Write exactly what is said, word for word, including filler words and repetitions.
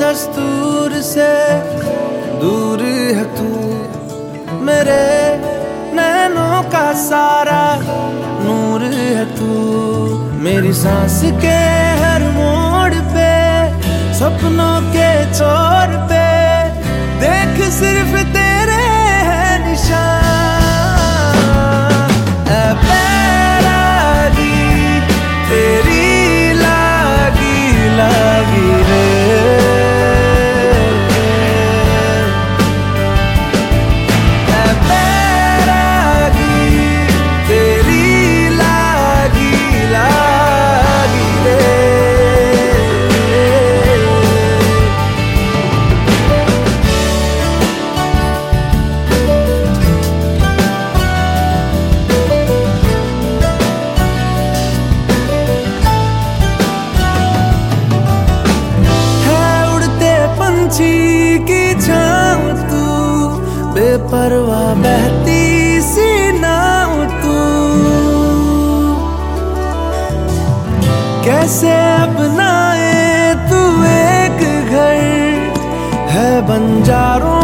दस्तूर से दूर है तू, मेरे नैनों का सारा नूर है तू। मेरी सांस के हर मोड़ पे, सपनों के छोर पे देख सिर्फ तेरे है निशान। ऐ बैरागी तेरी लागी लागी रे, की छाँव तू, बेपरवाह बहती सी नाव तू। कैसे अपनाए तू एक घर है बंजारों